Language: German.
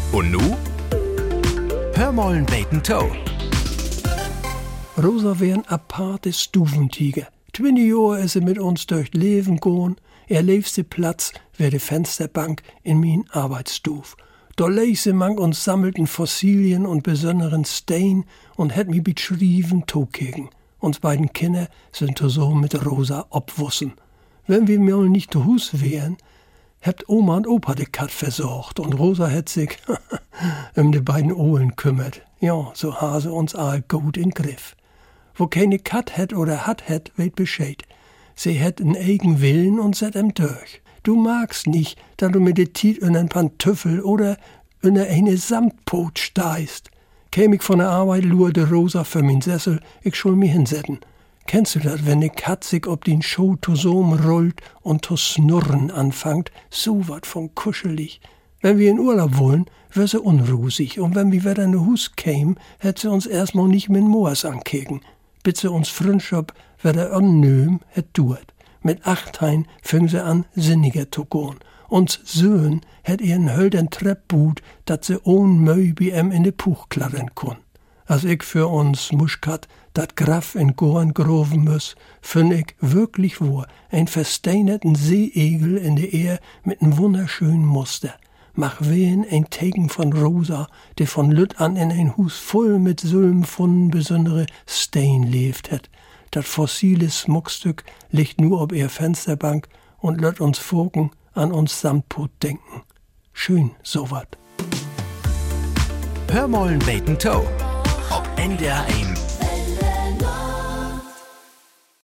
Und nu? Hör mollen beten Toe. Rosa wär ein aparte Stufentiger. 20 Jahre ist sie mit uns durch Leben goen. Ihr liebste Platz wär die Fensterbank in min Arbeitsstuf. Da leg sie mank und sammelten Fossilien und besonderen Stein und hätt mi beschrieben Tokegen. Uns beiden Kinder sind so mit Rosa obwussen. Wenn wir mal nicht zu Hus wären, hätt Oma und Opa de Kat versorgt und Rosa hätt sich die beiden Ohlen kümmert. Ja, so hase uns all gut in Griff. Wo keine Kat hätt oder hat hätt, weht Bescheid. Sie hätt einen eigen Willen und set durch. Du magst nicht, dass du mit de Tiet in ein Pantöffel oder in eine Samtpot steist. Käm ich von der Arbeit, lur de Rosa für min Sessel, ich schul mi hinsetten. Kennst du dat, wenn de Kat sich ob den Schuh tosom rollt und to snurren anfangt, so wat von kuschelig. Wenn wir in Urlaub wollen, wär sie unruhig, und wenn wir wieder in de Hus käm, hätt sie uns erstmal nicht mit Moas ankeken. Bis sie uns Freundschaft wieder annöm hätt duert. Mit 8 fing sie an, sinniger zu gehen. Uns Söhn hätt ihren hölden Treppbut, dat sie ohn Möi bi in de Puch klarren kun. Als ich für uns Muschkat dat Graf in Gorn groven muss, find ich wirklich wohl ein versteinerten Seeegel in de Ehr mit n wunderschönen Muster. Mach wen ein Teken von Rosa, der von Lütt an in ein Hus voll mit Sülm von besondere Stein lebt hat. Dat fossile Schmuckstück liegt nur ob ihr Fensterbank und lässt uns Vogel an uns Samtpot denken. Schön, so wat. Hör mollen beten Toe. Ob NDR1